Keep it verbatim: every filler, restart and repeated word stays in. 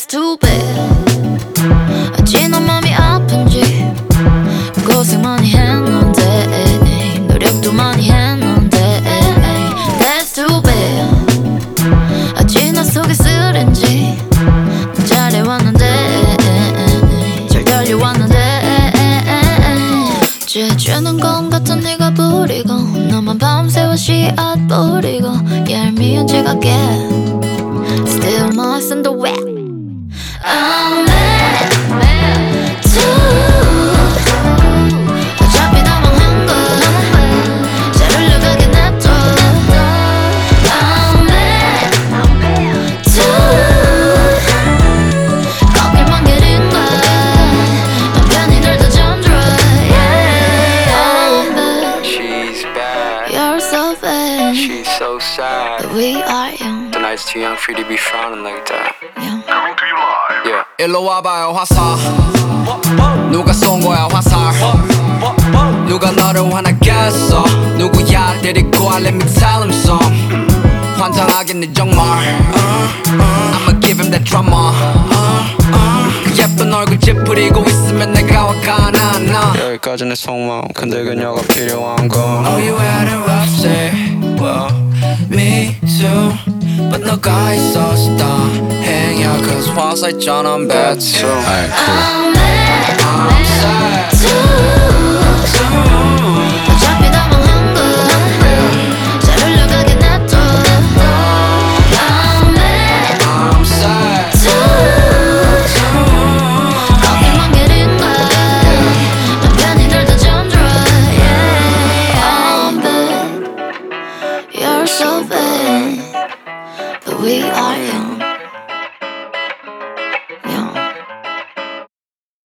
too bad. 어찌 너 맘이 아픈지 고생 많이 했는데 노력도 많이 했는데 That's too bad. 어찌 나 속이 쓰린지 잘해왔는데 잘 달려왔는데 죄죄는 건 같은 네가 부리고 너만 밤새워 씨앗 뿌리고 얄미운 지각에 Still moist in the wet. I'm mad, mad too. 어차피 다 망한 거 잘 흘러가게 냅둬. I'm mad too. 거길만 기린 걸 맘 편히 널 더 잠들어. Yeah, I'm bad. She's bad. You're so bad. She's so sad. But we are young. The night's too young for you to be frowning like that. young. Coming to you live. Yeah. 일로 와봐요 화살 누가 쏜 거야 화살 누가 너를 화나겠어 누구야 데리고 와 let me tell him some 환장하겠네 정말 I'ma give him that drama 그 예쁜 얼굴 찌푸리고 있으면 내가 화가 나나 여기까지 내 속마음 근데 그녀가 필요한 건 Oh you had a rough day Well me too But 너가 있어서 다행이야 Cause 화사 있잖아 I'm bad too Alright, cool. I'm mad, I'm sad too. 어차피 다 망한 거 잘 흘러가게 냅둬. I'm mad I'm sad too. 거길만 기린 걸 맘 편히 널 더 잠들어. Yeah, I'm bad. You're so bad. But we are young.